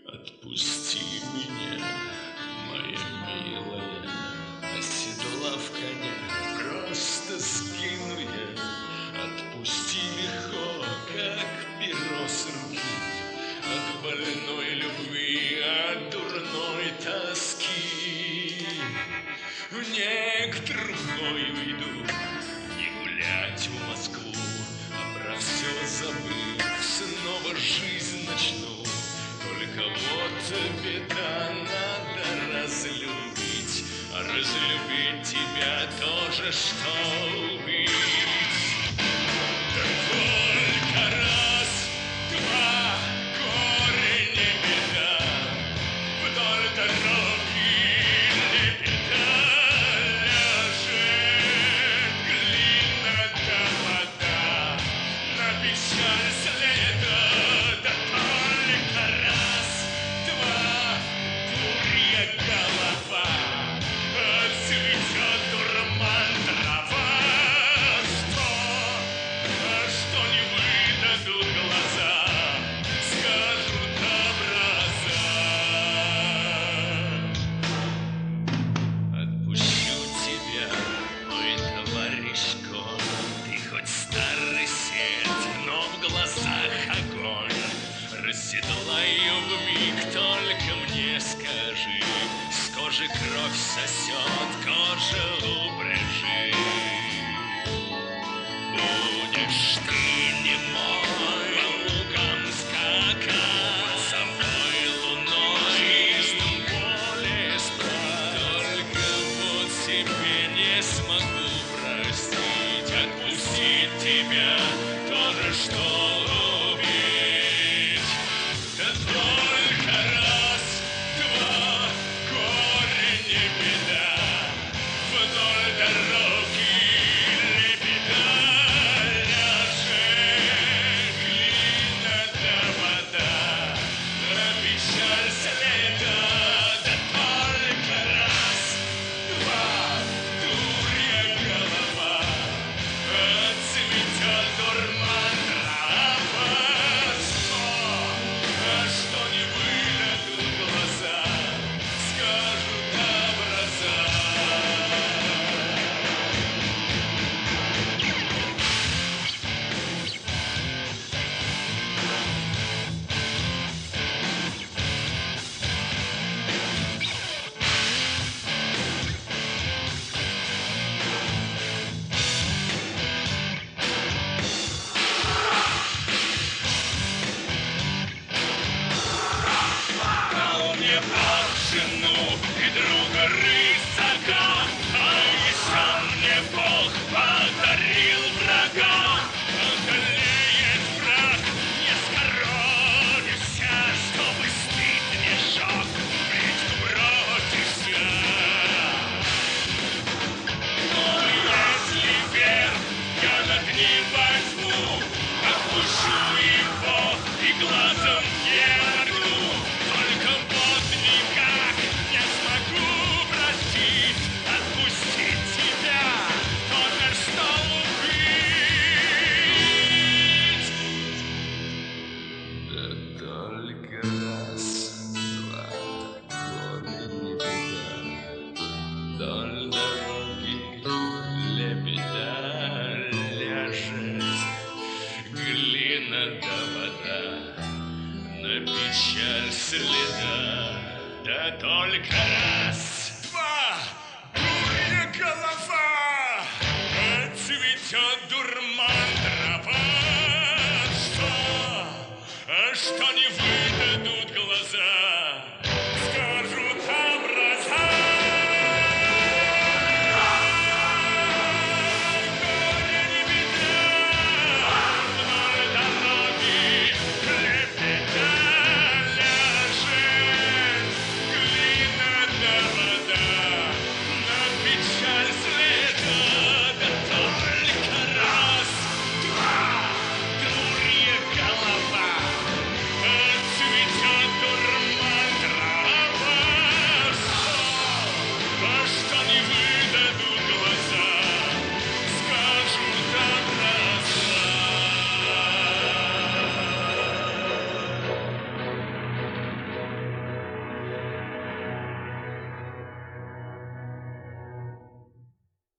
Отпусти меня, моя милая, оседлав коня, просто сгину я. Отпусти легко, как перо с руки, от больной любви, от дурной тоски. В некоторую уйду, не гулять в Москву, а про все забыв, снова жизнь начну. Только вот беда, надо разлюбить, а разлюбить тебя тоже, что убить. Да только раз, два, горе не беда, вдоль дороги лебеда ляжет глина да вода, на печаль следа. Да только раз, два, дурья голова, отцветет дурман трава. Что не выдадут глаза, скажут образа. Отпущу тебя, мой товарищко, ты хоть старый сед, но в глазах огонь. Расседлаю вмиг, только мне скажи, с кожи кровь сосет, кожа упряжи. Будешь ты не мой, по лугам скакать, самой луной, чистым поле спать. Только вот себе не смогу простить, отпустить тебя тоже, что убить. Да только раз, два, горе не беда, вдоль дороги лебеда ляжет глина да вода, на печаль следа. Да только раз, два, дурья голова, отцветет дурман трава. Что не выдадут глаза, скажут образа. Дал мне Бог жену и друга рысака, а еще мне Бог подарил врага. Одолеет враг, не скоромишься, чтобы стыд не жег, ведь бросишься. Но если вверх я над ним возьму, отпущу его и глазом не моргну. Только вот никак не смогу простить, отпустить тебя, тоже что убить. Да только раз, два, горе не беда, вдоль дороги лебеда ляжет глина да вода, на печаль следа. Да только раз,